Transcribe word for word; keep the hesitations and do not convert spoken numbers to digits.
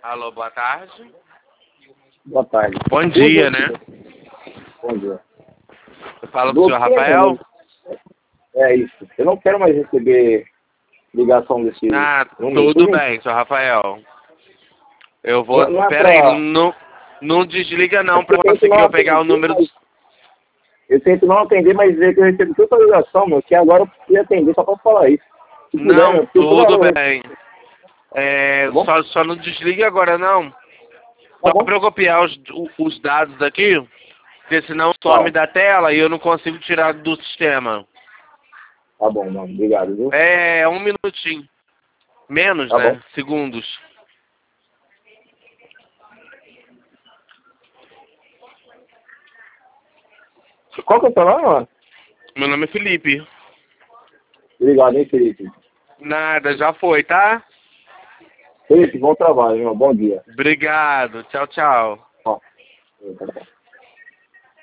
Alô, boa tarde. Boa tarde. Bom dia, né? Bom dia. Eu falo com o senhor Rafael? É isso. Eu não quero mais receber ligação desse Ah, número. tudo bem, senhor Rafael. Eu vou... Não, não é Pera aí, pra... não, não desliga não Eu pra tento conseguir não eu pegar o atender, número do... mas- Eu tento não atender, mas dizer que eu recebo tanta ligação, meu, que agora eu preciso atender só pra falar isso. Se puder, Não, meu, porque toda tudo hora eu- bem. É, Tá bom? só, só não desliga agora não. Tá Só bom? pra eu copiar os, os dados daqui, porque senão some Tá. da tela e eu não consigo tirar do sistema. Tá bom, mano. Obrigado, viu? É, um minutinho. Menos, Tá bom. né? Segundos. Qual que é o seu nome, mano? Meu nome é Felipe. Obrigado, hein, Felipe. Nada, já foi, tá? Felipe, bom trabalho, meu. Bom dia. Obrigado. Tchau, tchau. Ó. Tá bom.